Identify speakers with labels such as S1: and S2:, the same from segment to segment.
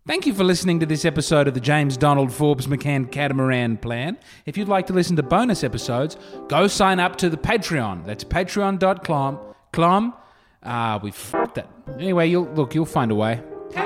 S1: Thank you for listening to this episode of the James Donald Forbes McCann Catamaran Plan. If you'd like to listen to bonus episodes, go sign up to the Patreon. That's patreon.com. We fucked that. Anyway, you'll find a way.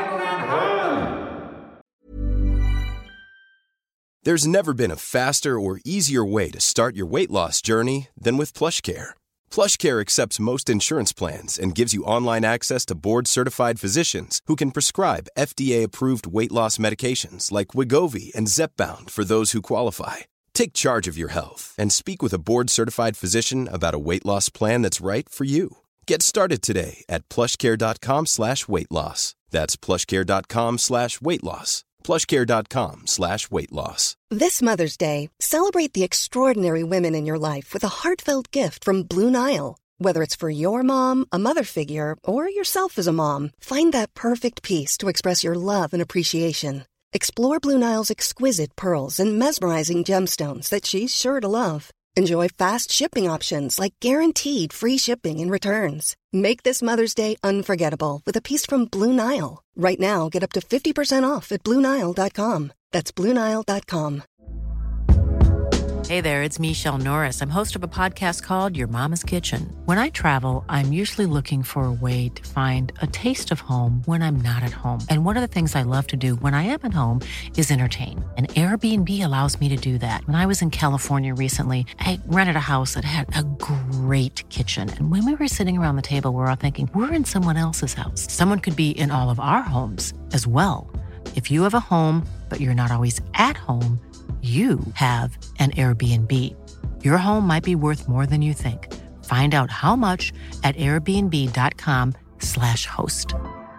S2: There's never been a faster or easier way to start your weight loss journey than with PlushCare. PlushCare accepts most insurance plans and gives you online access to board-certified physicians who can prescribe FDA-approved weight loss medications like Wegovy and Zepbound for those who qualify. Take charge of your health and speak with a board-certified physician about a weight loss plan that's right for you. Get started today at plushcare.com/weight loss. That's plushcare.com/weight loss. plushcare.com/weight loss.
S3: This Mother's Day, celebrate the extraordinary women in your life with a heartfelt gift from Blue Nile. Whether it's for your mom, a mother figure, or yourself as a mom, find that perfect piece to express your love and appreciation. Explore Blue Nile's exquisite pearls and mesmerizing gemstones that she's sure to love. Enjoy fast shipping options like guaranteed free shipping and returns. Make this Mother's Day unforgettable with a piece from Blue Nile. Right now, get up to 50% off at BlueNile.com. That's BlueNile.com.
S4: Hey there, it's Michelle Norris. I'm host of a podcast called Your Mama's Kitchen. When I travel, I'm usually looking for a way to find a taste of home when I'm not at home. And one of the things I love to do when I am at home is entertain. And Airbnb allows me to do that. When I was in California recently, I rented a house that had a great kitchen. And when we were sitting around the table, we were all thinking, we're in someone else's house. Someone could be in all of our homes as well. If you have a home, but you're not always at home, you have an Airbnb. Your home might be worth more than you think. Find out how much at airbnb.com/host.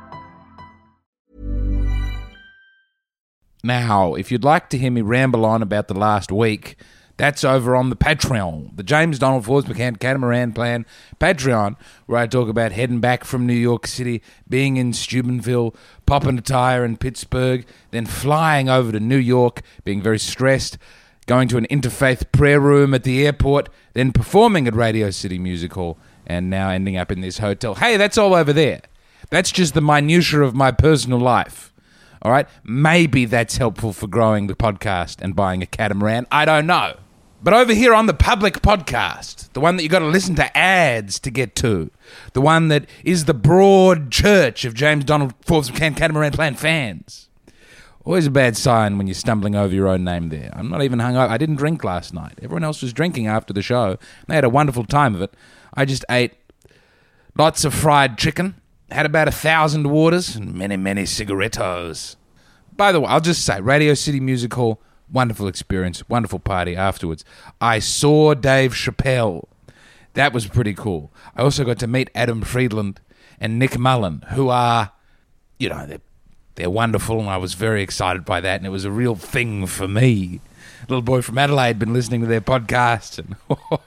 S1: Now, if you'd like to hear me ramble on about the last week, that's over on the Patreon, the James Donald Forbes McCann Catamaran Plan Patreon, where I talk about heading back from New York City, being in Steubenville, popping a tire in Pittsburgh, then flying over to New York, being very stressed, going to an interfaith prayer room at the airport, then performing at Radio City Music Hall, and now ending up in this hotel. Hey, that's all over there. That's just the minutiae of my personal life. All right? Maybe that's helpful for growing the podcast and buying a catamaran. I don't know. But over here on the public podcast, the one that you got to listen to ads to get to, the one that is the broad church of James Donald Forbes McCann Catamaran Plan fans. Always a bad sign when you're stumbling over your own name there. I'm not even hung up. I didn't drink last night. Everyone else was drinking after the show. They had a wonderful time of it. I just ate lots of fried chicken, had about 1,000 waters, and many, many cigarettos. By the way, I'll just say, Radio City Music Hall, wonderful experience, wonderful party afterwards. I saw Dave Chappelle. That was pretty cool. I also got to meet Adam Friedland and Nick Mullen, who are, you know, they're wonderful, and I was very excited by that, and it was a real thing for me. Little boy from Adelaide, been listening to their podcast, and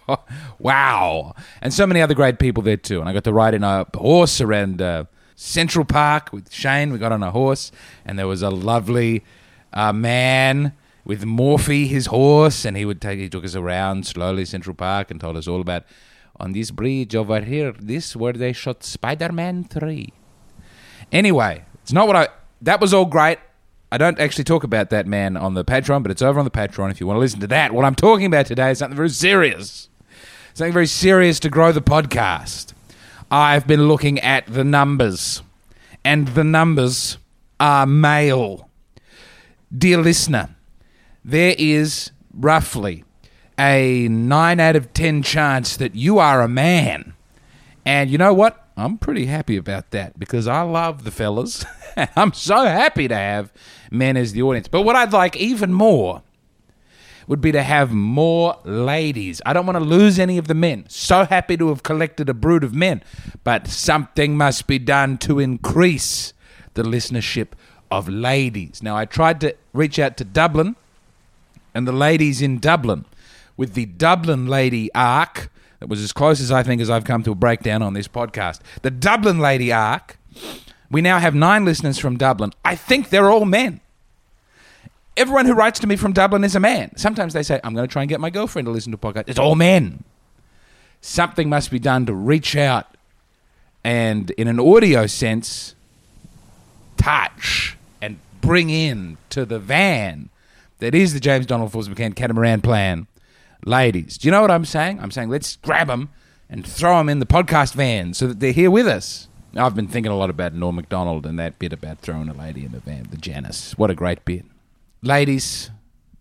S1: wow. And so many other great people there too. And I got to ride in a horse around Central Park with Shane. We got on a horse, and there was a lovely man with Morphe, his horse, and he took us around slowly Central Park and told us all about, on this bridge over here, this where they shot Spider-Man 3. Anyway, it's not that was all great. I don't actually talk about that man on the Patreon, but it's over on the Patreon if you want to listen to that. What I'm talking about today is something very serious. Something very serious to grow the podcast. I've been looking at the numbers, and the numbers are male. Dear listener, there is roughly a 9 out of 10 chance that you are a man. And you know what? I'm pretty happy about that because I love the fellas. I'm so happy to have men as the audience. But what I'd like even more would be to have more ladies. I don't want to lose any of the men. So happy to have collected a brood of men. But something must be done to increase the listenership of ladies. Now, I tried to reach out to Dublin and the ladies in Dublin with the Dublin Lady Arc. That was as close as I think as I've come to a breakdown on this podcast. The Dublin Lady Arc. We now have 9 listeners from Dublin. I think they're all men. Everyone who writes to me from Dublin is a man. Sometimes they say, I'm going to try and get my girlfriend to listen to a podcast. It's all men. Something must be done to reach out and, in an audio sense, touch and bring in to the van that is the James Donald Forbes McCann Catamaran Plan ladies. Do you know what I'm saying? I'm saying let's grab them and throw them in the podcast van so that they're here with us. I've been thinking a lot about Norm Macdonald and that bit about throwing a lady in the van, the Janice. What a great bit. Ladies.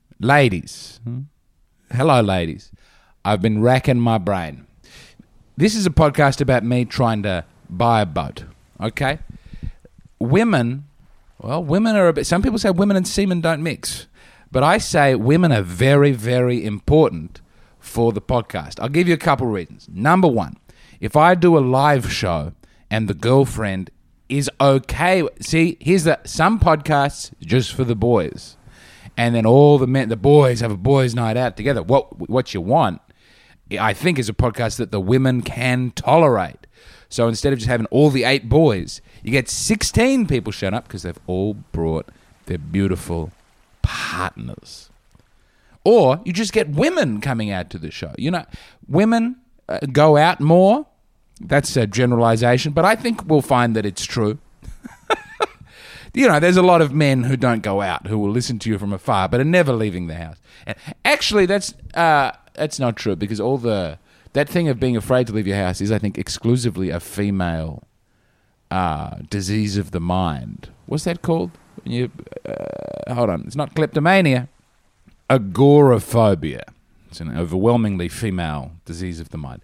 S1: Hello, ladies. I've been racking my brain. This is a podcast about me trying to buy a boat, okay? Women are a bit... Some people say women and semen don't mix, but I say women are very, very important for the podcast. I'll give you a couple reasons. Number one, if I do a live show and the girlfriend is okay... See, some podcasts just for the boys, and then all the boys have a boys' night out together. What you want, I think, is a podcast that the women can tolerate. So instead of just having all the 8 boys, you get 16 people showing up because they've all brought their beautiful partners. Or you just get women coming out to the show. You know, women go out more. That's a generalization, but I think we'll find that it's true. You know, there's a lot of men who don't go out, who will listen to you from afar, but are never leaving the house. And actually, that's not true, because that thing of being afraid to leave your house is, I think, exclusively a female disease of the mind. What's that called? Hold on, it's not kleptomania. Agoraphobia. It's an overwhelmingly female disease of the mind.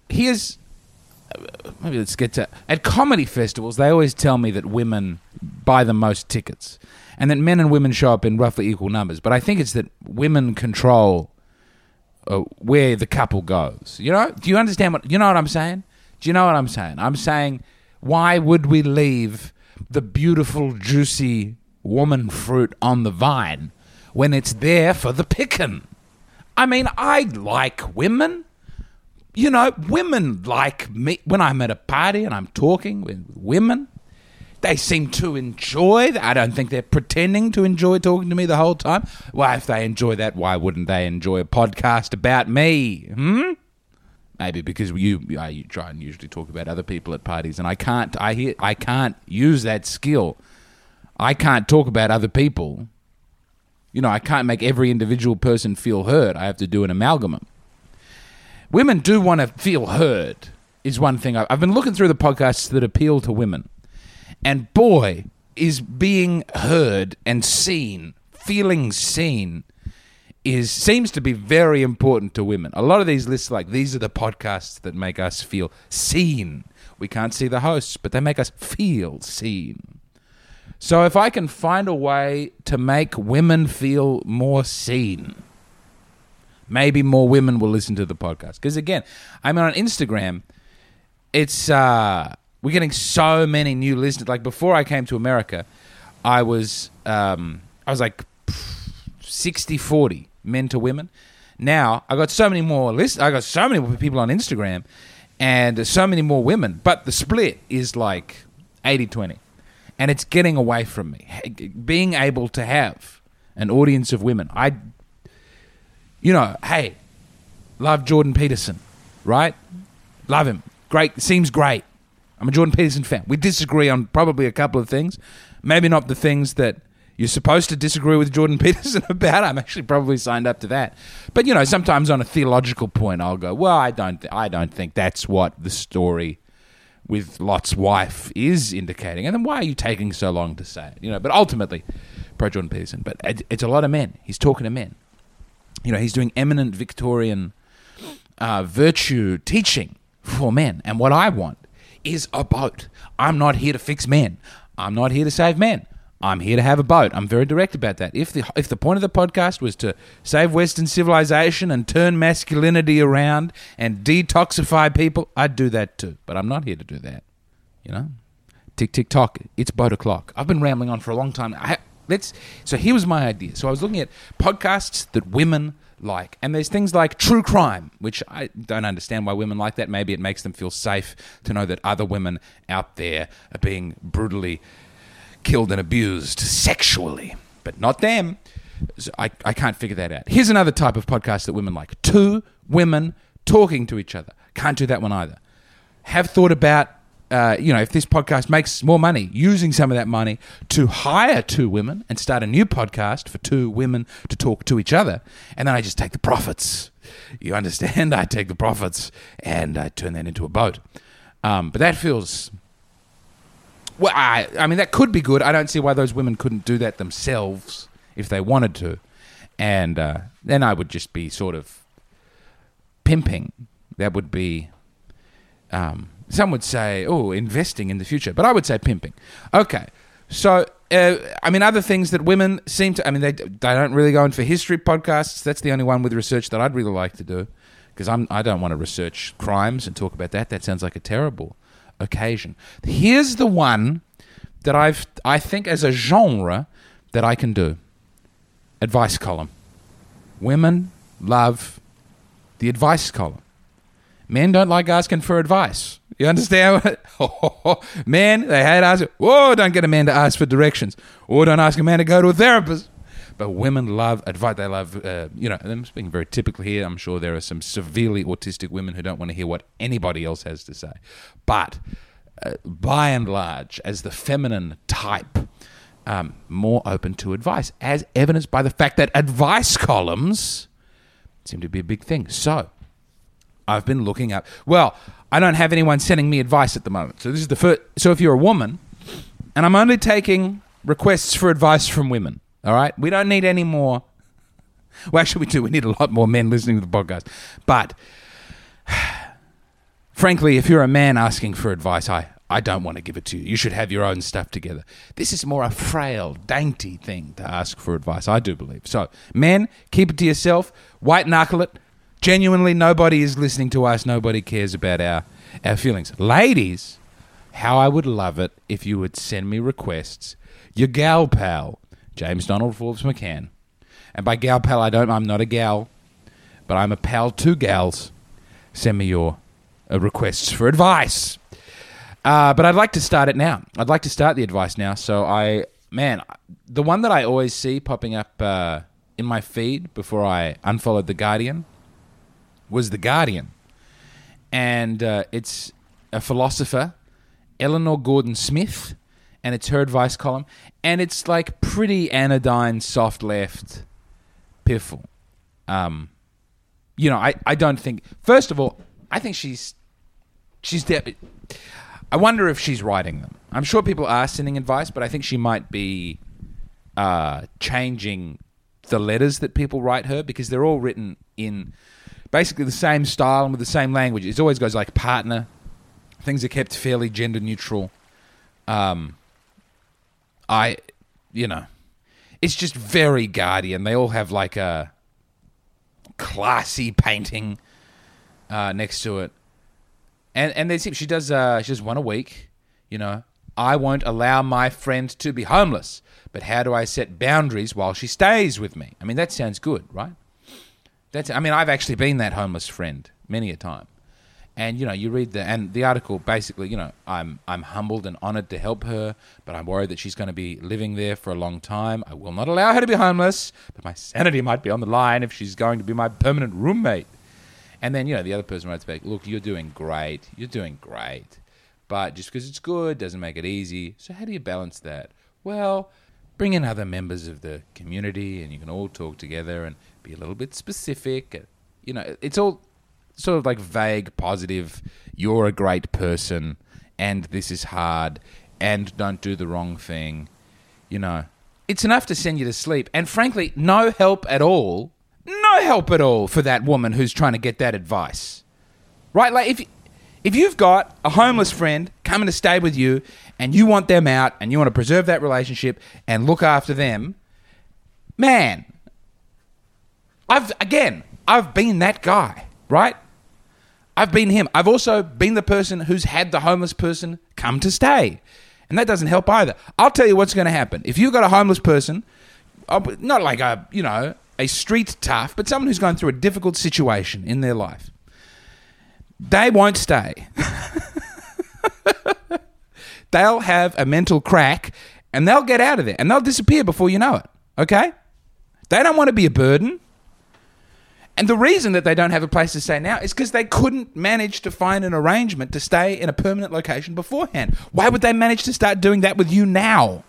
S1: Maybe let's get to... At comedy festivals, they always tell me that women buy the most tickets and that men and women show up in roughly equal numbers. But I think it's that women control where the couple goes. You know? Do you understand what... You know what I'm saying? Do you know what I'm saying? I'm saying, why would we leave the beautiful, juicy woman fruit on the vine when it's there for the picking? I mean, I like women. You know, women like me. When I'm at a party and I'm talking with women, they seem to enjoy. I don't think they're pretending to enjoy talking to me the whole time. Well, if they enjoy that, why wouldn't they enjoy a podcast about me? Maybe because you try and usually talk about other people at parties, and I can't use that skill. I can't talk about other people. You know, I can't make every individual person feel heard. I have to do an amalgamum. Women do want to feel heard, is one thing. I've been looking through the podcasts that appeal to women, and boy, is being heard and seen, feeling seen, seems to be very important to women. A lot of these lists, like, these are the podcasts that make us feel seen. We can't see the hosts, but they make us feel seen. So if I can find a way to make women feel more seen, maybe more women will listen to the podcast. Because again, I mean, on Instagram, it's we're getting so many new listeners. Like, before I came to America, I was like 60-40 men to women. Now I got so many more listeners. I got so many more people on Instagram, and so many more women. But the split is like 80-20, and it's getting away from me. Being able to have an audience of women, hey, love Jordan Peterson, right? Love him. Great. Seems great. I'm a Jordan Peterson fan. We disagree on probably a couple of things. Maybe not the things that you're supposed to disagree with Jordan Peterson about. I'm actually probably signed up to that. But, you know, sometimes on a theological point, I'll go, well, I don't think that's what the story with Lot's wife is indicating. And then why are you taking so long to say it? You know, but ultimately, pro Jordan Peterson. But it's a lot of men. He's talking to men. You know, he's doing eminent Victorian virtue teaching for men. And what I want is a boat. I'm not here to fix men. I'm not here to save men. I'm here to have a boat. I'm very direct about that. If the point of the podcast was to save Western civilization and turn masculinity around and detoxify people, I'd do that too. But I'm not here to do that. You know? Tick, tick, tock. It's boat o'clock. I've been rambling on for a long time. So here was my idea. So I was looking at podcasts that women like. And there's things like true crime, which I don't understand why women like that. Maybe it makes them feel safe to know that other women out there are being brutally killed and abused sexually, but not them. So I can't figure that out. Here's another type of podcast that women like. Two women talking to each other. Can't do that one either. Have thought about if this podcast makes more money, using some of that money to hire 2 women and start a new podcast for 2 women to talk to each other, and then I just take the profits. You understand? I take the profits and I turn that into a boat. But that feels... Well, I mean, that could be good. I don't see why those women couldn't do that themselves if they wanted to. And then I would just be sort of pimping. That would be... some would say, investing in the future. But I would say pimping. Okay. So, other things that women seem to... they don't really go in for history podcasts. That's the only one with research that I'd really like to do. Because I don't want to research crimes and talk about that. That sounds like a terrible occasion. Here's the one that I think as a genre that I can do. Advice column. Women love the advice column. Men don't like asking for advice. You understand? Men, they hate asking. Don't get a man to ask for directions. Don't ask a man to go to a therapist. But women love advice. They love, and I'm speaking very typically here. I'm sure there are some severely autistic women who don't want to hear what anybody else has to say. But by and large, as the feminine type, more open to advice, as evidenced by the fact that advice columns seem to be a big thing. So I've been looking up. Well, I don't have anyone sending me advice at the moment. So this is the first. So if you're a woman, and I'm only taking requests for advice from women, all right? We don't need any more. Well, actually, we do. We need a lot more men listening to the podcast. But frankly, if you're a man asking for advice, I don't want to give it to you. You should have your own stuff together. This is more a frail, dainty thing to ask for advice, I do believe. So, men, keep it to yourself. White knuckle it. Genuinely, nobody is listening to us. Nobody cares about our feelings. Ladies, how I would love it if you would send me requests. Your gal pal, James Donald Forbes McCann. And by gal pal, I'm not a gal, but I'm a pal to gals. Send me your requests for advice. But I'd like to start it now. I'd like to start the advice now. So the one that I always see popping up in my feed before I unfollowed The Guardian was The Guardian. And it's a philosopher, Eleanor Gordon Smith, and it's her advice column. And it's like pretty anodyne, soft left, piffle. I don't think... First of all, I think she's I wonder if she's writing them. I'm sure people are sending advice, but I think she might be changing the letters that people write her because they're all written in basically the same style and with the same language. It always goes like partner. Things are kept fairly gender neutral. It's just very Guardian. They all have like a classy painting next to it. And they seem she does one a week, I won't allow my friend to be homeless, but how do I set boundaries while she stays with me? I mean, that sounds good, right? I've actually been that homeless friend many a time. And you read the article basically, I'm humbled and honored to help her, but I'm worried that she's going to be living there for a long time. I will not allow her to be homeless, but my sanity might be on the line if she's going to be my permanent roommate. And then, the other person writes back, look, you're doing great. But just because it's good doesn't make it easy. So how do you balance that? Well, bring in other members of the community and you can all talk together and be a little bit specific. It's all sort of like vague, positive, you're a great person and this is hard and don't do the wrong thing. It's enough to send you to sleep. And frankly, no help at all for that woman who's trying to get that advice. Right? Like if you've got a homeless friend coming to stay with you and you want them out and you want to preserve that relationship and look after them, man, I've been that guy, right? I've been him. I've also been the person who's had the homeless person come to stay. And that doesn't help either. I'll tell you what's going to happen. If you've got a homeless person, not like a street tough, but someone who's going through a difficult situation in their life, they won't stay. They'll have a mental crack and they'll get out of there and they'll disappear before you know it, okay? They don't want to be a burden. And the reason that they don't have a place to stay now is because they couldn't manage to find an arrangement to stay in a permanent location beforehand. Why would they manage to start doing that with you now?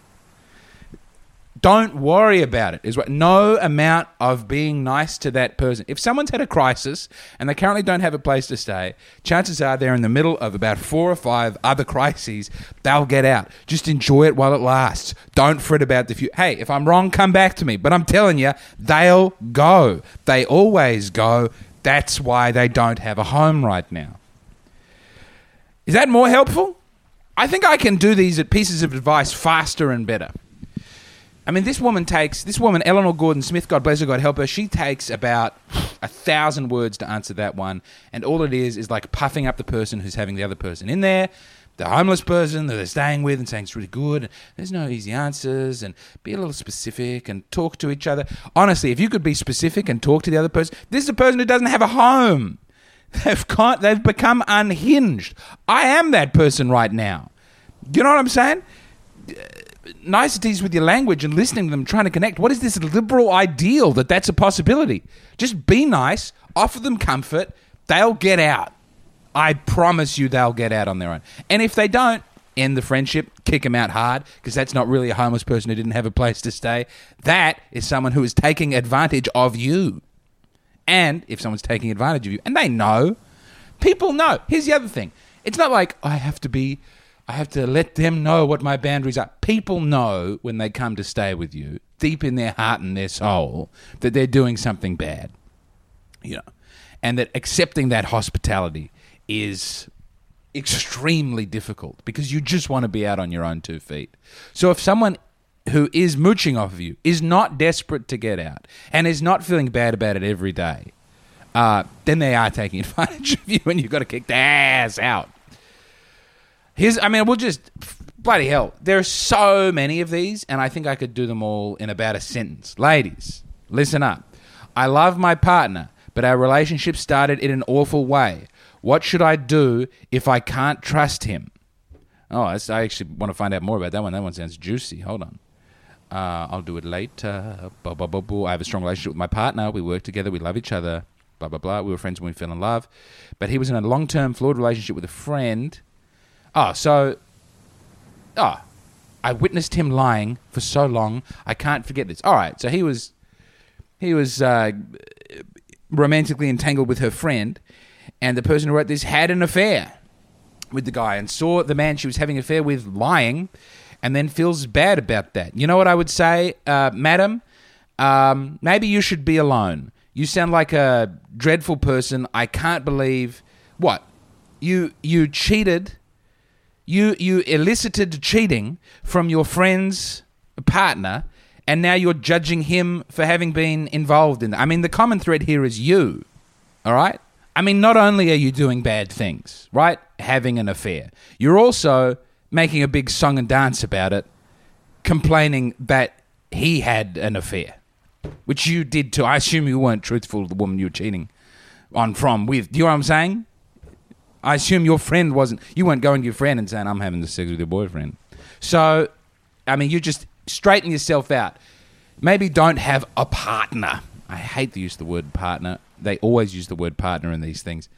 S1: Don't worry about it. Is what no amount of being nice to that person. If someone's had a crisis and they currently don't have a place to stay, chances are they're in the middle of about 4 or 5 other crises. They'll get out. Just enjoy it while it lasts. Don't fret about the future. Hey, if I'm wrong, come back to me. But I'm telling you, they'll go. They always go. That's why they don't have a home right now. Is that more helpful? I think I can do these pieces of advice faster and better. I mean, this woman, Eleanor Gordon-Smith, God bless her, God help her, she takes about 1,000 words to answer that one, and all it is like puffing up the person who's having the other person in there, the homeless person that they're staying with, and saying it's really good, and there's no easy answers, and be a little specific, and talk to each other. Honestly, if you could be specific and talk to the other person, this is a person who doesn't have a home. They've become unhinged. I am that person right now. You know what I'm saying? Niceties with your language and listening to them, trying to connect. What is this liberal ideal that that's a possibility? Just be nice, offer them comfort, they'll get out. I promise you they'll get out on their own. And if they don't, end the friendship, kick them out hard, because that's not really a homeless person who didn't have a place to stay. That is someone who is taking advantage of you. And if someone's taking advantage of you, and they know, people know. Here's the other thing. It's not like I have to let them know what my boundaries are. People know when they come to stay with you, deep in their heart and their soul, that they're doing something bad. You know, and that accepting that hospitality is extremely difficult because you just want to be out on your own 2 feet. So if someone who is mooching off of you is not desperate to get out and is not feeling bad about it every day, then they are taking advantage of you and you've got to kick their ass out. Bloody hell, there are so many of these, and I think I could do them all in about a sentence. Ladies, listen up. I love my partner, but our relationship started in an awful way. What should I do if I can't trust him? Oh, I actually want to find out more about that one. That one sounds juicy. Hold on. I'll do it later. Blah, blah, blah, blah. I have a strong relationship with my partner. We work together. We love each other. Blah, blah, blah. We were friends when we fell in love. But he was in a long-term flawed relationship with a friend. I witnessed him lying for so long, I can't forget this. All right, so he was romantically entangled with her friend, and the person who wrote this had an affair with the guy and saw the man she was having an affair with lying, and then feels bad about that. You know what I would say, madam? Maybe you should be alone. You sound like a dreadful person. I can't believe... What? You cheated... You elicited cheating from your friend's partner, and now you're judging him for having been involved in that. I mean, the common thread here is you, all right? I mean, not only are you doing bad things, right, having an affair, you're also making a big song and dance about it, complaining that he had an affair, which you did too. I assume you weren't truthful to the woman you were cheating with. Do you know what I'm saying? I assume your friend you weren't going to your friend and saying, I'm having sex with your boyfriend. So, I mean, you just straighten yourself out. Maybe don't have a partner. I hate the use of the word partner. They always use the word partner in these things.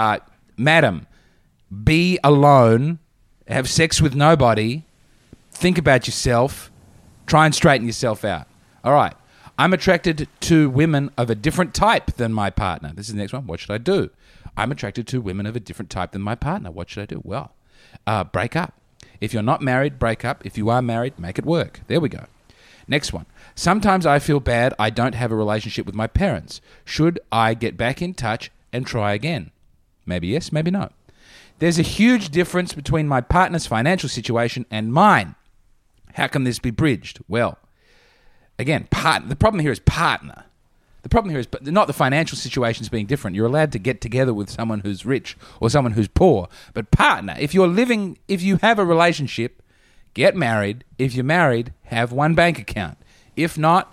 S1: Madam, be alone, have sex with nobody, think about yourself, try and straighten yourself out. All right. I'm attracted to women of a different type than my partner. This is the next one. What should I do? I'm attracted to women of a different type than my partner. What should I do? Well, break up. If you're not married, break up. If you are married, make it work. There we go. Next one. Sometimes I feel bad I don't have a relationship with my parents. Should I get back in touch and try again? Maybe yes, maybe no. There's a huge difference between my partner's financial situation and mine. How can this be bridged? Well, again, the problem here is partner. The problem here is not the financial situations being different. You're allowed to get together with someone who's rich or someone who's poor. But partner, if you have a relationship, get married. If you're married, have one bank account. If not,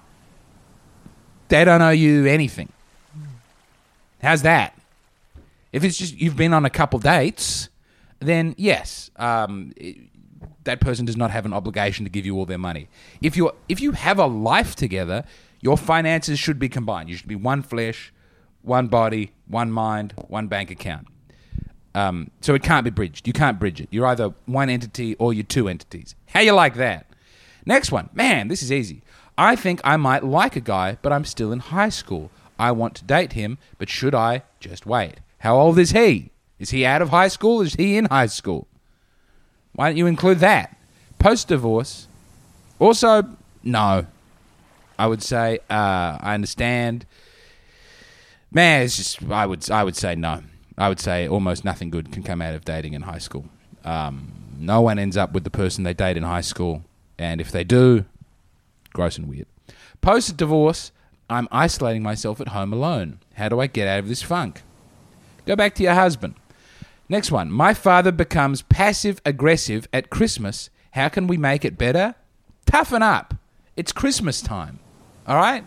S1: they don't owe you anything. How's that? If it's just you've been on a couple dates, then yes, that person does not have an obligation to give you all their money. If you have a life together, your finances should be combined. You should be one flesh, one body, one mind, one bank account. So it can't be bridged. You can't bridge it. You're either one entity or you're two entities. How you like that? Next one. Man, this is easy. I think I might like a guy, but I'm still in high school. I want to date him, but should I just wait? How old is he? Is he out of high school or is he in high school? Why don't you include that? Post-divorce. Also, no. I would say, I understand. Man, it's just, I would say no. I would say almost nothing good can come out of dating in high school. No one ends up with the person they date in high school. And if they do, gross and weird. Post-divorce, I'm isolating myself at home alone. How do I get out of this funk? Go back to your husband. Next one. My father becomes passive-aggressive at Christmas. How can we make it better? Toughen up. It's Christmas time. All right?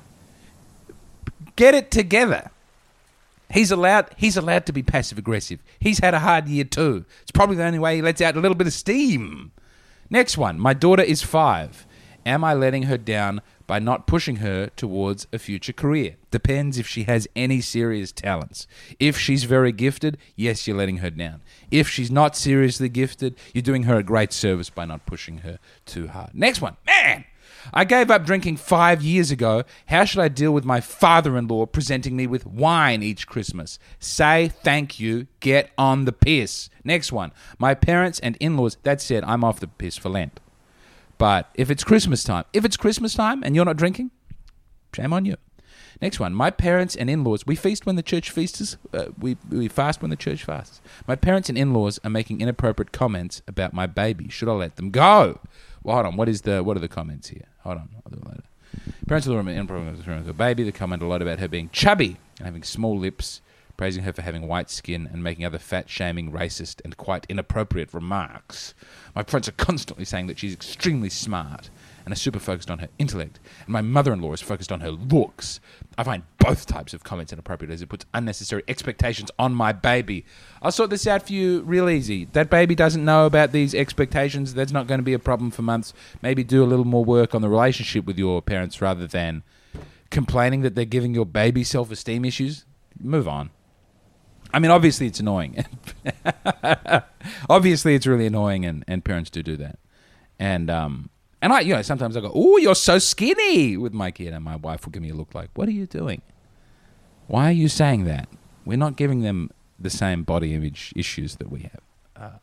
S1: Get it together. He's allowed to be passive-aggressive. He's had a hard year too. It's probably the only way he lets out a little bit of steam. Next one. My daughter is 5. Am I letting her down by not pushing her towards a future career? Depends if she has any serious talents. If she's very gifted, yes, you're letting her down. If she's not seriously gifted, you're doing her a great service by not pushing her too hard. Next one. Man! I gave up drinking 5 years ago. How should I deal with my father-in-law presenting me with wine each Christmas? Say thank you. Get on the piss. Next one. My parents and in-laws. That said, I'm off the piss for Lent. But if it's Christmas time and you're not drinking, shame on you. Next one. My parents and in-laws. We feast when the church feasts. We fast when the church fasts. My parents and in-laws are making inappropriate comments about my baby. Should I let them go? Well, hold on. What are the comments here? Hold on. I'll do it later. Parents of the inappropriate baby. They comment a lot about her being chubby and having small lips, praising her for having white skin and making other fat-shaming, racist, and quite inappropriate remarks. My friends are constantly saying that she's extremely smart and are super focused on her intellect, and my mother-in-law is focused on her looks. I find both types of comments inappropriate as it puts unnecessary expectations on my baby. I'll sort this out for you real easy. That baby doesn't know about these expectations. That's not going to be a problem for months. Maybe do a little more work on the relationship with your parents rather than complaining that they're giving your baby self-esteem issues. Move on. I mean, obviously it's annoying. Obviously it's really annoying, and parents do that. And I, sometimes I go, "Oh, you're so skinny" with my kid, and my wife will give me a look like, "What are you doing? Why are you saying that?" We're not giving them the same body image issues that we have.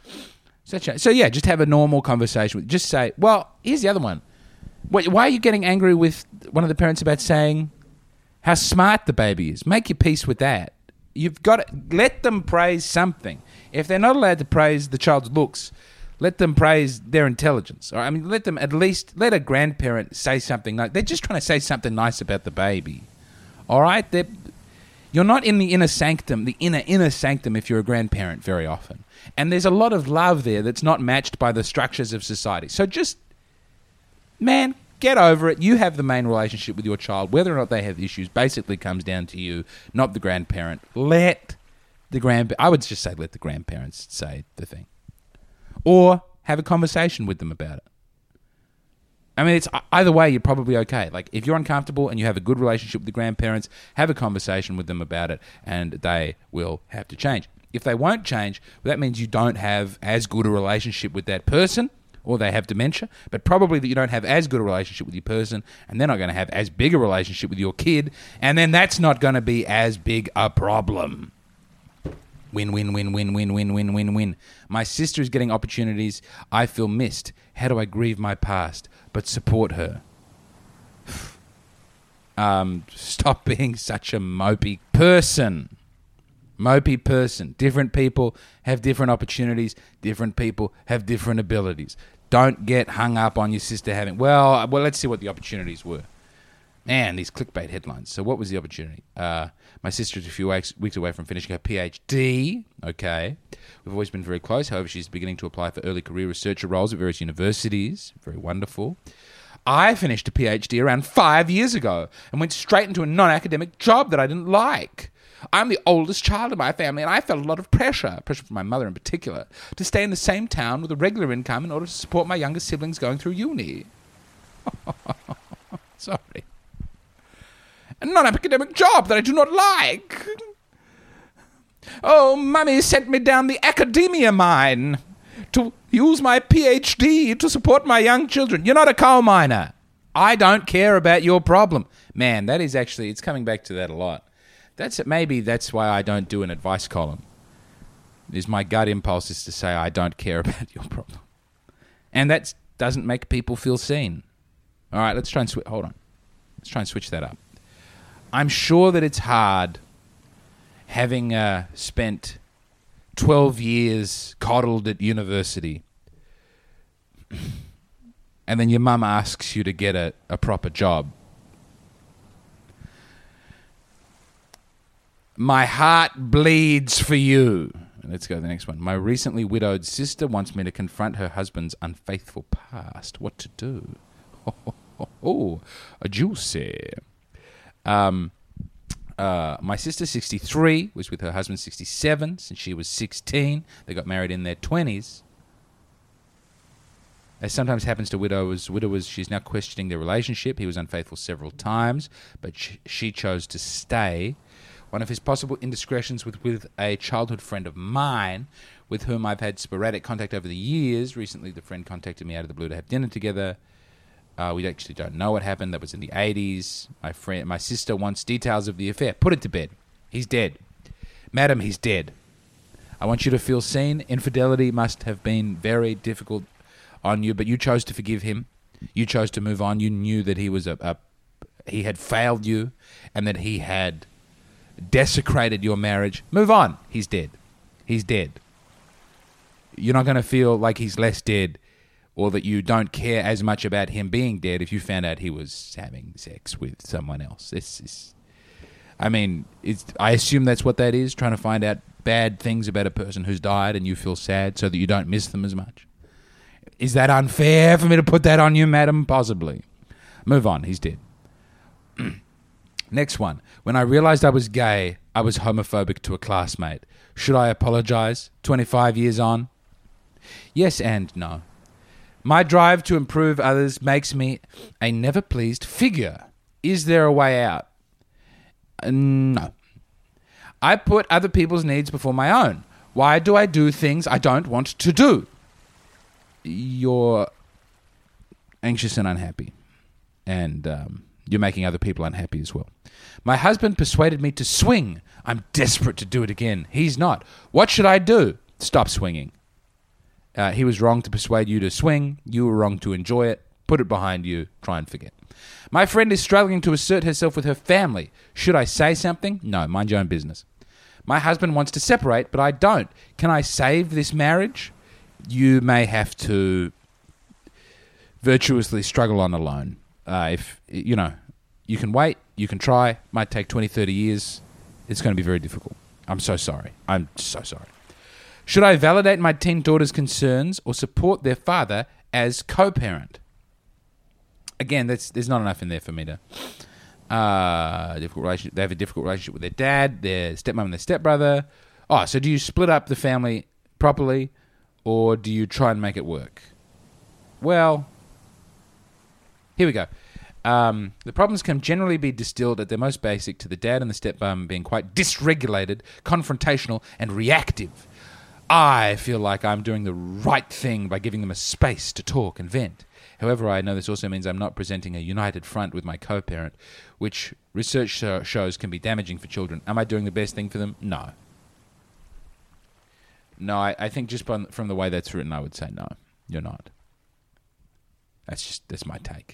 S1: So yeah, just have a normal conversation. Just say, well, here's the other one. Why are you getting angry with one of the parents about saying how smart the baby is? Make your peace with that. You've got to let them praise something. If they're not allowed to praise the child's looks, let them praise their intelligence. Or, I mean, let a grandparent say something nice. They're just trying to say something nice about the baby. All right? You're not in the inner sanctum, the inner sanctum if you're a grandparent very often. And there's a lot of love there that's not matched by the structures of society. So just, man, get over it. You have the main relationship with your child. Whether or not they have issues basically comes down to you, not the grandparent. I would just say let the grandparents say the thing. Or have a conversation with them about it. I mean, it's either way, you're probably okay. Like, if you're uncomfortable and you have a good relationship with the grandparents, have a conversation with them about it, and they will have to change. If they won't change, well, that means you don't have as good a relationship with that person, or they have dementia, but probably that you don't have as good a relationship with your person, and they're not going to have as big a relationship with your kid, and then that's not going to be as big a problem. Win, win, win, win, win, win, win, win, win. My sister is getting opportunities. I feel missed. How do I grieve my past but support her? Stop being such a mopey person. Mopey person. Different people have different opportunities. Different people have different abilities. Don't get hung up on your sister having... Well, let's see what the opportunities were. Man, these clickbait headlines. So what was the opportunity? My sister is a few weeks away from finishing her PhD. Okay. We've always been very close. However, she's beginning to apply for early career researcher roles at various universities. Very wonderful. I finished a PhD around 5 years ago and went straight into a non-academic job that I didn't like. I'm the oldest child in my family, and I felt a lot of pressure from my mother in particular, to stay in the same town with a regular income in order to support my younger siblings going through uni. Sorry. a non-academic job that I do not like. Oh, Mummy sent me down the academia mine to use my PhD to support my young children. You're not a coal miner. I don't care about your problem. Man, that is actually, it's coming back to that a lot. Maybe that's why I don't do an advice column. Is my gut impulse is to say I don't care about your problem. And that doesn't make people feel seen. All right, let's try and hold on. Let's try and switch that up. I'm sure that it's hard having spent 12 years coddled at university and then your mum asks you to get a proper job. My heart bleeds for you. Let's go to the next one. My recently widowed sister wants me to confront her husband's unfaithful past. What to do? A juicy. My sister, 63, was with her husband, 67, since she was 16. They got married in their 20s. As sometimes happens to widowers, she's now questioning their relationship. He was unfaithful several times, but she chose to stay. One of his possible indiscretions with a childhood friend of mine, with whom I've had sporadic contact over the years. Recently, the friend contacted me out of the blue to have dinner together. We actually don't know what happened. That was in the 80s. My sister wants details of the affair. Put it to bed. He's dead. Madam, he's dead. I want you to feel seen. Infidelity must have been very difficult on you, but you chose to forgive him. You chose to move on. You knew that he was he had failed you and that he had desecrated your marriage. Move on. He's dead. He's dead. You're not going to feel like he's less dead or that you don't care as much about him being dead if you found out he was having sex with someone else. I assume that's what that is, trying to find out bad things about a person who's died and you feel sad so that you don't miss them as much. Is that unfair for me to put that on you, madam? Possibly. Move on. He's dead. Next one. When I realized I was gay, I was homophobic to a classmate. Should I apologize? 25 years on? Yes and no. My drive to improve others makes me a never-pleased figure. Is there a way out? No. I put other people's needs before my own. Why do I do things I don't want to do? You're anxious and unhappy. And you're making other people unhappy as well. My husband persuaded me to swing. I'm desperate to do it again. He's not. What should I do? Stop swinging. He was wrong to persuade you to swing. You were wrong to enjoy it. Put it behind you. Try and forget. My friend is struggling to assert herself with her family. Should I say something? No, mind your own business. My husband wants to separate, but I don't. Can I save this marriage? You may have to virtuously struggle on alone. You can wait, you can try. Might take 20, 30 years. It's going to be very difficult. I'm so sorry. I'm so sorry. Should I validate my teen daughter's concerns or support their father as co-parent? Again, there's not enough in there for me to... difficult relationship. They have a difficult relationship with their dad, their stepmom and their stepbrother. Oh, so do you split up the family properly or do you try and make it work? Well, here we go. The problems can generally be distilled at their most basic to the dad and the stepmom being quite dysregulated, confrontational, and reactive. I feel like I'm doing the right thing by giving them a space to talk and vent. However, I know this also means I'm not presenting a united front with my co-parent, which research shows can be damaging for children. Am I doing the best thing for them? No. No, I think just from the way that's written, I would say no, you're not. That's my take.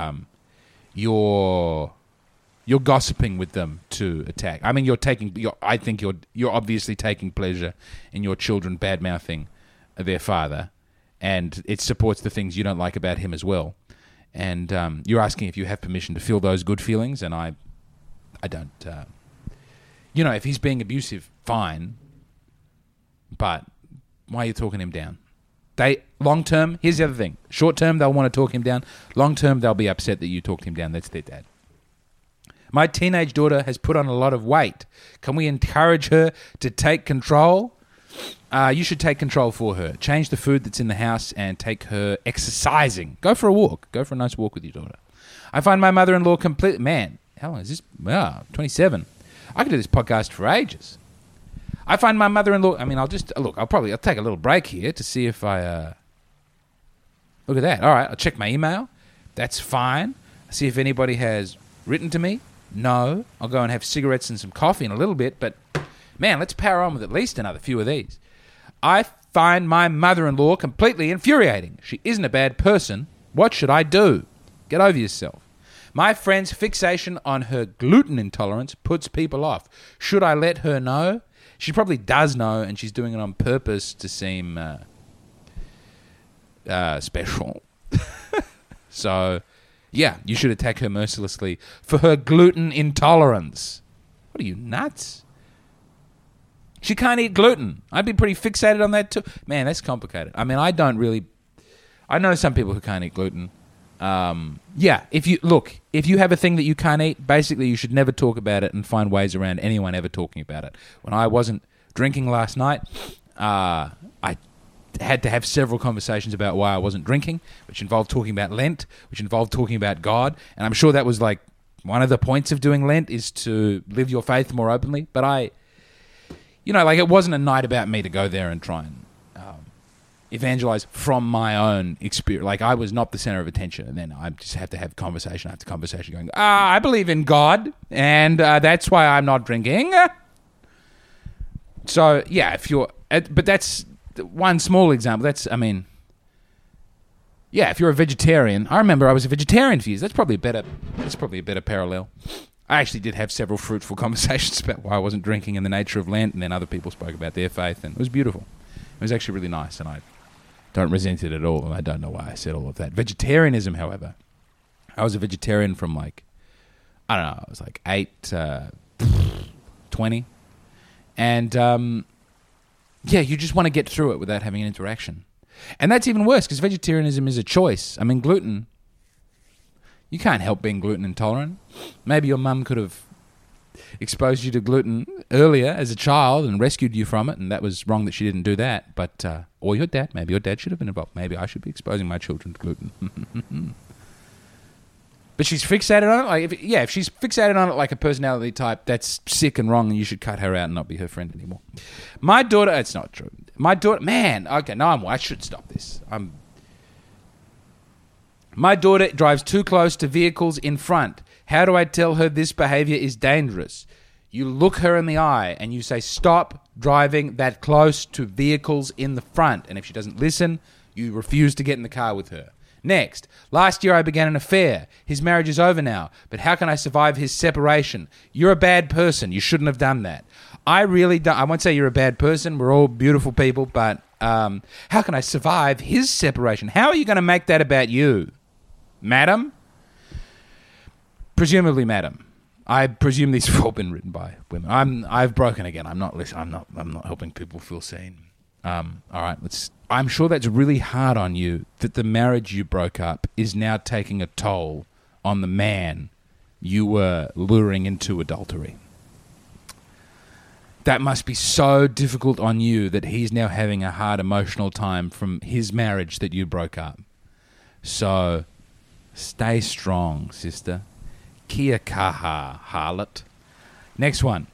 S1: You're gossiping with them to attack. I mean, I think you're obviously taking pleasure in your children bad-mouthing their father, and it supports the things you don't like about him as well. And you're asking if you have permission to feel those good feelings, and I don't. If he's being abusive, fine, but why are you talking him down? Long term, here's the other thing. Short term, they'll want to talk him down. Long term, they'll be upset that you talked him down. That's their dad. My teenage daughter has put on a lot of weight. Can we encourage her to take control? You should take control for her. Change the food that's in the house and take her exercising. Go for a walk. Go for a nice walk with your daughter. I find my mother-in-law completely... Man, How long is this? 27. I could do this podcast for ages. I find my mother-in-law... I mean, I'll take a little break here to see if I... Look at that. All right, I'll check my email. That's fine. See if anybody has written to me. No. I'll go and have cigarettes and some coffee in a little bit, but, man, let's power on with at least another few of these. I find my mother-in-law completely infuriating. She isn't a bad person. What should I do? Get over yourself. My friend's fixation on her gluten intolerance puts people off. Should I let her know? She probably does know, and she's doing it on purpose to seem special. So, yeah, you should attack her mercilessly for her gluten intolerance. What are you, nuts? She can't eat gluten. I'd be pretty fixated on that too. Man, that's complicated. I mean, I know some people who can't eat gluten. If you have a thing that you can't eat, basically you should never talk about it and find ways around anyone ever talking about it. When I wasn't drinking last night, I had to have several conversations about why I wasn't drinking, which involved talking about Lent, which involved talking about God, and I'm sure that was like one of the points of doing Lent is to live your faith more openly. But it wasn't a night about me to go there and try and evangelize from my own experience. Like, I was not the center of attention, and then I just have to have conversation after conversation going, I believe in God, and that's why I'm not drinking. So, yeah, but that's one small example. If you're a vegetarian, I remember I was a vegetarian for years. That's probably a better parallel. I actually did have several fruitful conversations about why I wasn't drinking and the nature of Lent, and then other people spoke about their faith, and it was beautiful. It was actually really nice, and I don't resent it at all, and I don't know why I said all of that. Vegetarianism, however, I was a vegetarian from I was 8 to 20, and you just want to get through it without having an interaction. And that's even worse, because vegetarianism is a choice. I mean, gluten, you can't help being gluten intolerant. Maybe your mum could have exposed you to gluten earlier as a child and rescued you from it, and that was wrong that she didn't do that. But or your dad, maybe your dad should have been involved. Maybe I should be exposing my children to gluten. But she's fixated on it. If she's fixated on it like a personality type, that's sick and wrong, and you should cut her out and not be her friend anymore. My daughter, it's not true. My daughter, man, okay, no, I should stop this. My daughter drives too close to vehicles in front. How do I tell her this behavior is dangerous? You look her in the eye and you say, stop driving that close to vehicles in the front. And if she doesn't listen, you refuse to get in the car with her. Next, last year I began an affair. His marriage is over now, but how can I survive his separation? You're a bad person. You shouldn't have done that. I really don't. I won't say you're a bad person. We're all beautiful people, but how can I survive his separation? How are you going to make that about you? Madam? Presumably, madam. I presume these have all been written by women. I've broken again. I'm not helping people feel seen. All right, I'm sure that's really hard on you that the marriage you broke up is now taking a toll on the man you were luring into adultery. That must be so difficult on you that he's now having a hard emotional time from his marriage that you broke up. So stay strong, sister. Kia kaha, harlot. Next one.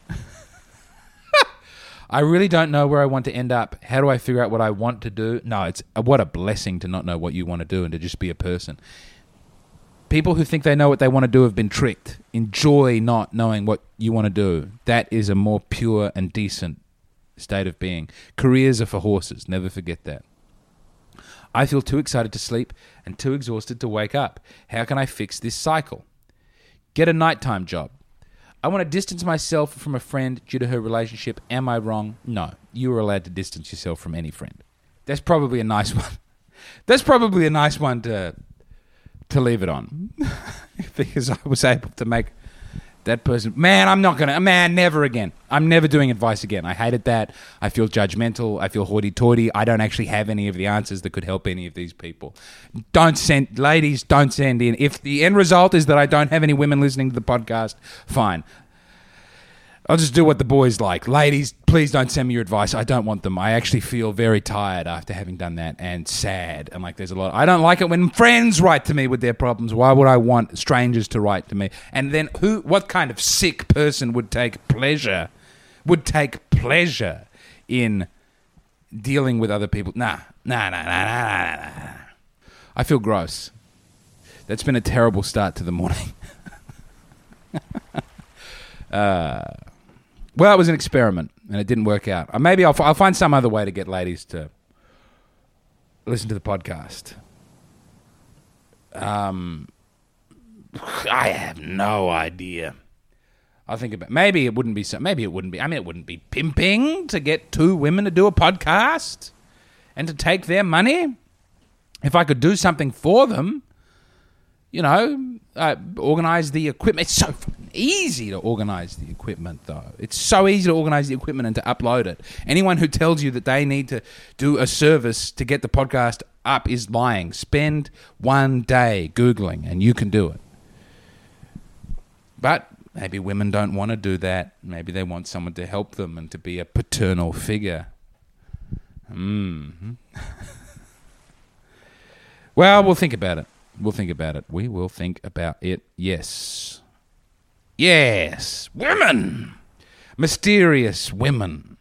S1: I really don't know where I want to end up. How do I figure out what I want to do? No, it's what a blessing to not know what you want to do and to just be a person. People who think they know what they want to do have been tricked. Enjoy not knowing what you want to do. That is a more pure and decent state of being. Careers are for horses. Never forget that. I feel too excited to sleep and too exhausted to wake up. How can I fix this cycle? Get a nighttime job. I want to distance myself from a friend due to her relationship. Am I wrong? No. You are allowed to distance yourself from any friend. That's probably a nice one. That's probably a nice one to leave it on. Because I was able to make that person... never again. I'm never doing advice again. I hated that. I feel judgmental. I feel hoity-toity. I don't actually have any of the answers that could help any of these people. Ladies, don't send in. If the end result is that I don't have any women listening to the podcast, fine. I'll just do what the boys like. Ladies, please don't send me your advice. I don't want them. I actually feel very tired after having done that and sad. And like there's a lot. I don't like it when friends write to me with their problems. Why would I want strangers to write to me? And then what kind of sick person would take pleasure in dealing with other people? Nah. I feel gross. That's been a terrible start to the morning. Well, it was an experiment, and it didn't work out. Maybe I'll find some other way to get ladies to listen to the podcast. I have no idea. I'll think about. Maybe it wouldn't be so. Maybe it wouldn't be. I mean, it wouldn't be pimping to get two women to do a podcast and to take their money. If I could do something for them, you know, organize the equipment. It's so easy to organize the equipment, though. It's so easy to organize the equipment and to upload it. Anyone who tells you that they need to do a service to get the podcast up is lying. Spend one day Googling and you can do it. But maybe women don't want to do that. Maybe they want someone to help them and to be a paternal figure. Well, we'll think about it. We will think about it. Yes. Women. Mysterious women.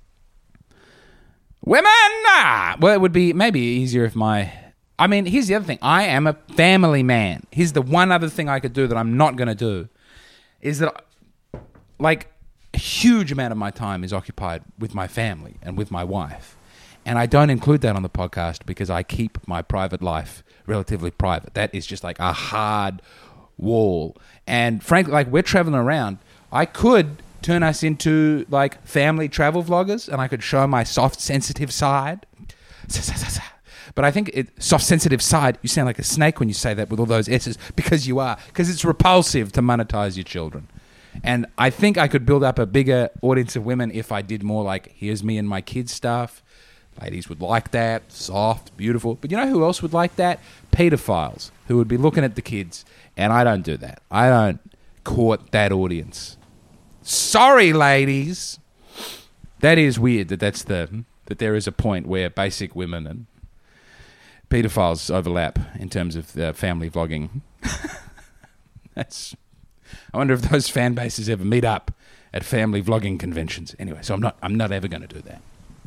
S1: Well, it would be maybe easier if here's the other thing. I am a family man. Here's the one other thing I could do that I'm not going to do is that, like, a huge amount of my time is occupied with my family and with my wife. And I don't include that on the podcast because I keep my private life relatively private. That is just like a hard wall. And frankly, like, we're traveling around. I could turn us into like family travel vloggers and I could show my soft, sensitive side. But I think soft, sensitive side, you sound like a snake when you say that with all those S's because you are. Because it's repulsive to monetize your children. And I think I could build up a bigger audience of women if I did more like, here's me and my kids stuff. Ladies would like that. Soft, beautiful. But you know who else would like that? Pedophiles, who would be looking at the kids. And I don't do that. I don't court that audience. Sorry, ladies. That is weird that there is a point where basic women and pedophiles overlap in terms of family vlogging. I wonder if those fan bases ever meet up at family vlogging conventions. Anyway, so I'm not ever going to do that.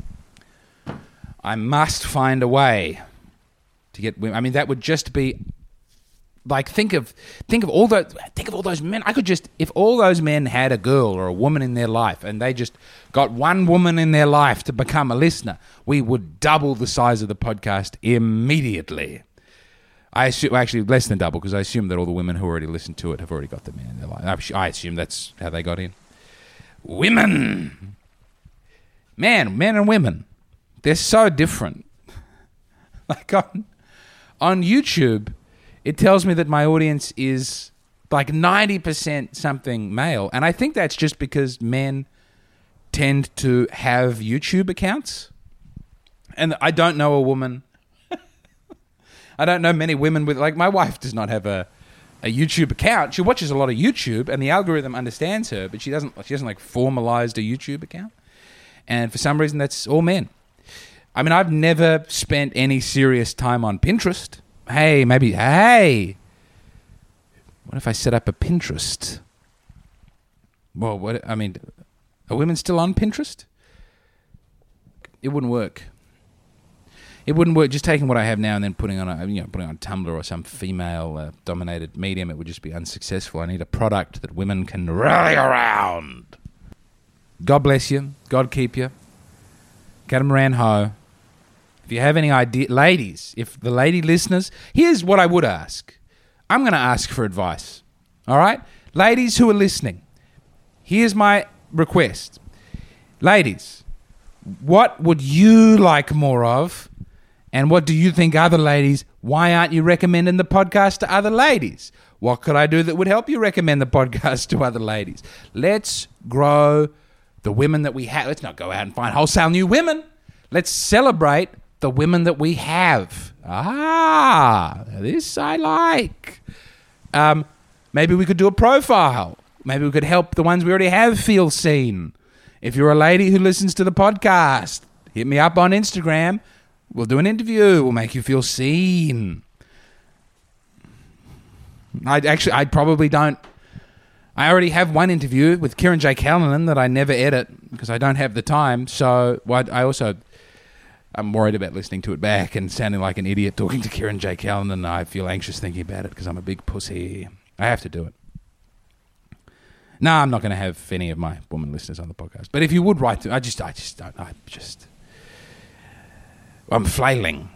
S1: I must find a way to get women. I mean, that would just be like, think of all those men. I could just, if all those men had a girl or a woman in their life and they just got one woman in their life to become a listener, we would double the size of the podcast immediately. I assume, actually less than double, because I assume that all the women who already listened to it have already got the men in their life. I assume that's how they got in. Women. Men and women. They're so different. Like on YouTube, it tells me that my audience is like 90% something male. And I think that's just because men tend to have YouTube accounts. And I don't know a woman. I don't know many women with, like, my wife does not have a YouTube account. She watches a lot of YouTube and the algorithm understands her, but she hasn't like formalized a YouTube account. And for some reason, that's all men. I mean, I've never spent any serious time on Pinterest. Hey, what if I set up a Pinterest? Well, are women still on Pinterest? It wouldn't work. It wouldn't work just taking what I have now and then putting on Tumblr or some female dominated medium. It would just be unsuccessful. I need a product that women can rally around. God bless you. God keep you. Catamaran ho. If you have any idea, ladies, if the lady listeners, here's what I would ask. I'm going to ask for advice. All right? Ladies who are listening, here's my request. Ladies, what would you like more of? And what do you think other ladies, why aren't you recommending the podcast to other ladies? What could I do that would help you recommend the podcast to other ladies? Let's grow the women that we have. Let's not go out and find wholesale new women. Let's celebrate the women that we have. This I like. Maybe we could do a profile Maybe we could help the ones we already have feel seen. If you're a lady who listens to the podcast, hit me up on Instagram. We'll do an interview. We'll make you feel seen. I probably don't. I already have one interview with Kieran J. Callanan that I never edit because I don't have the time. So I'm worried about listening to it back and sounding like an idiot talking to Kieran J. Callanan. I feel anxious thinking about it because I'm a big pussy. I have to do it. No, I'm not going to have any of my woman listeners on the podcast. But if you would write to, I just don't. I'm flailing.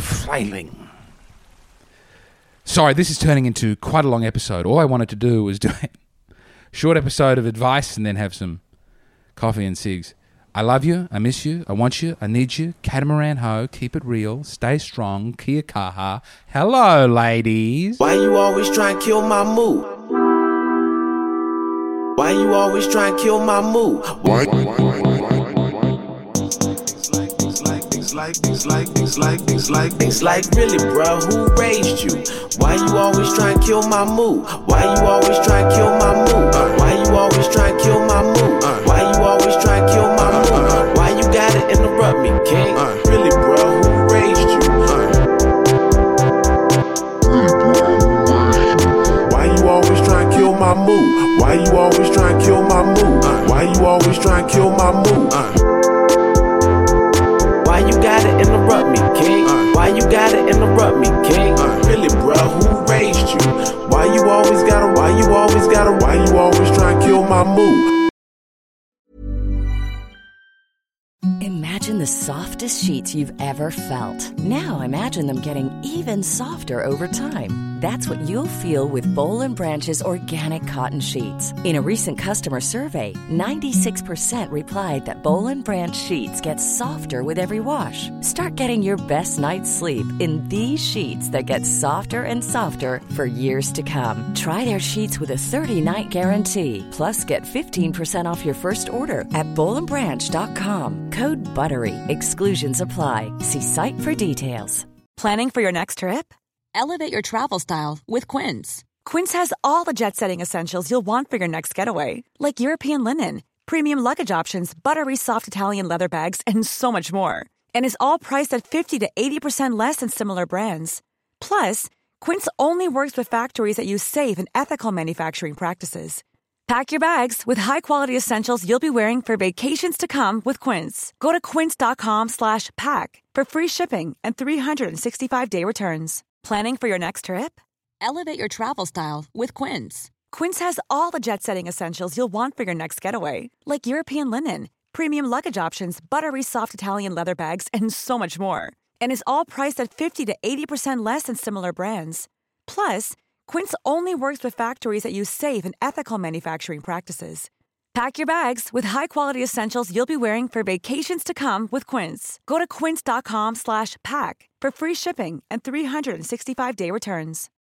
S1: Sorry, this is turning into quite a long episode. All I wanted to do was do a short episode of advice and then have some coffee and cigs. I love you. I miss you. I want you. I need you. Catamaran ho. Keep it real. Stay strong. Kia kaha. Hello, ladies.
S5: Why you always try and kill my mood? Why you always try and kill my mood? It's like really, bro, who raised you? Why you always try and kill my mood? Why you always try and kill my mood? Why you always try and kill my mood? Why you always try and kill my mood? Why you gotta interrupt me, king? Really, bro, who raised you? Why you always try and kill my mood? Why you always try and kill my mood? Why you always try and kill my mood? Why you gotta interrupt me, king? Why you gotta interrupt me, king? Really, bro, who raised you? Why you always gotta try and kill my mood?
S6: Imagine the softest sheets you've ever felt. Now imagine them getting even softer over time. That's what you'll feel with Boll & Branch's organic cotton sheets. In a recent customer survey, 96% replied that Boll & Branch sheets get softer with every wash. Start getting your best night's sleep in these sheets that get softer and softer for years to come. Try their sheets with a 30-night guarantee. Plus, get 15% off your first order at bollandbranch.com. Code BUTTERY. Exclusions apply. See site for details.
S7: Planning for your next trip? Elevate your travel style with Quince. Quince has all the jet-setting essentials you'll want for your next getaway, like European linen, premium luggage options, buttery soft Italian leather bags, and so much more. And is all priced at 50 to 80% less than similar brands. Plus, Quince only works with factories that use safe and ethical manufacturing practices. Pack your bags with high-quality essentials you'll be wearing for vacations to come with Quince. Go to quince.com/pack for free shipping and 365-day returns. Planning for your next trip? Elevate your travel style with Quince. Quince has all the jet-setting essentials you'll want for your next getaway, like European linen, premium luggage options, buttery soft Italian leather bags, and so much more. And is all priced at 50 to 80% less than similar brands. Plus, Quince only works with factories that use safe and ethical manufacturing practices. Pack your bags with high-quality essentials you'll be wearing for vacations to come with Quince. Go to quince.com/pack for free shipping and 365-day returns.